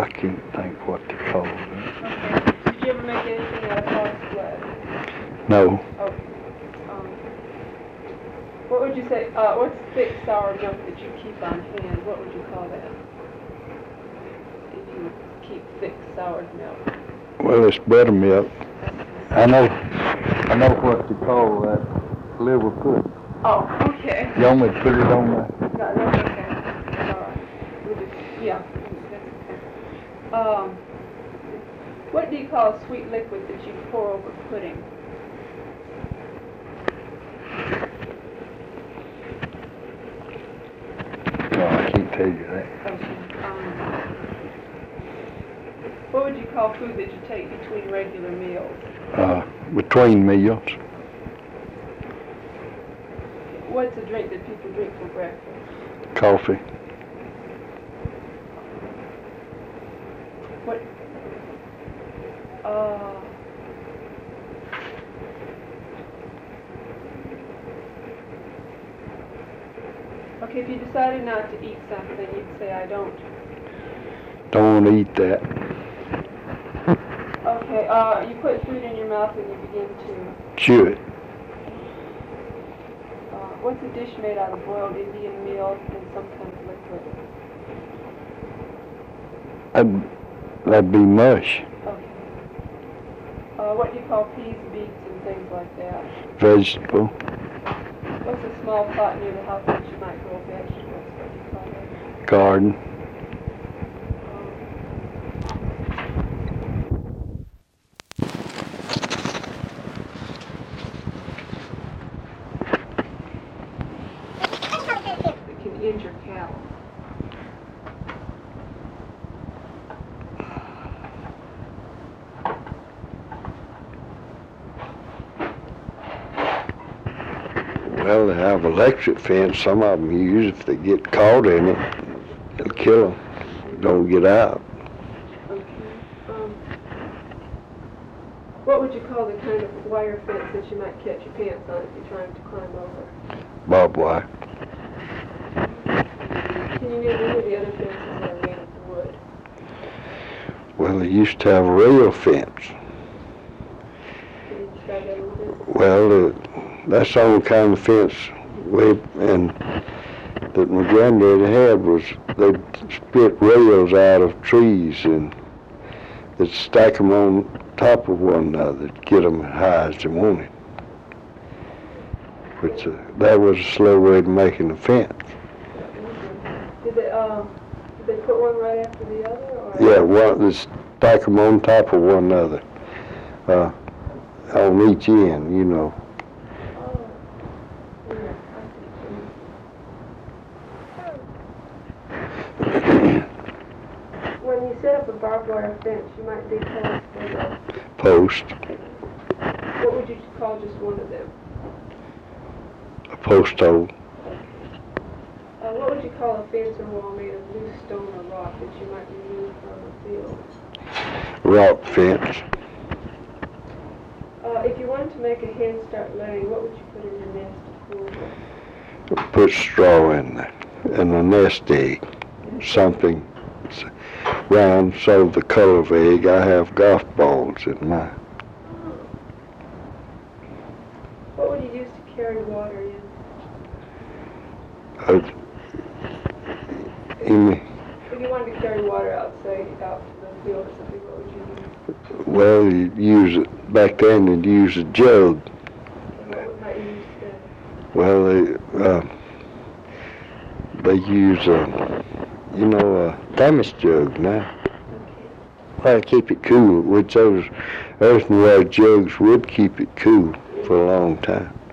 I can't think what they call it. Okay. Did you ever make anything out of horse blood? No. Okay. What would you say, what's thick sour milk that you keep on hand? What would you call that? If you keep thick soured milk. Well, it's buttermilk. I know what to call that liver pudding. Oh, okay. You want me to put it on there? No, that's okay. All right. We'll just, yeah, that's okay. What do you call a sweet liquid that you pour over pudding? No, I can't tell you that. Okay. What would you call food that you take between regular meals? Between meals. What's a drink that people drink for breakfast? Coffee. What? Okay, if you decided not to eat something, you'd say, I don't. Don't want to eat that. Okay, you put food in your mouth and you begin to... Chew it. What's a dish made out of boiled Indian meal and some kind of liquid? That'd be mush. Okay. What do you call peas, beets, and things like that? Vegetable. What's a small plot near the house that you might grow vegetables? What do you call that? Garden. That can injure cattle. Well, they have electric fence. Some of them use. If they get caught in it, it'll kill them. Don't get out. Okay. What would you call the kind of wire fence that you might catch your pants on if you're trying to climb over? Barbed wire. Can you name any of the other fences that are made of wood? Well, they used to have a rail fence. Can you describe that a little bit? Well, that's the only kind of fence that my granddaddy had was they'd split rails out of trees and they'd stack them on top of one another to get them as high as they wanted. Which that was a slow way to making a fence. Did they put one right after the other? Or? Yeah, they stack them on top of one another, on each end, you know. When you set up a barbed wire fence, you might dig holes for the Post, what would you call just one of them? a post hole, What would you call a fence or wall made of loose stone or rock that you might remove from a field? rock fence, If you wanted to make a hen start laying, what would you put in your nest to cool it? put straw in there, and a nest egg, something round so the color of egg. I have golf balls in mine. What would you use to carry water in? If you wanted to carry water out, say, out to the field or something, what would you use? Well, you'd use it, back then you'd use a jug. And what might you use then? Well, they use a thermos jug now. Okay. Well, to keep it cool, which those earthenware jugs would keep it cool for a long time.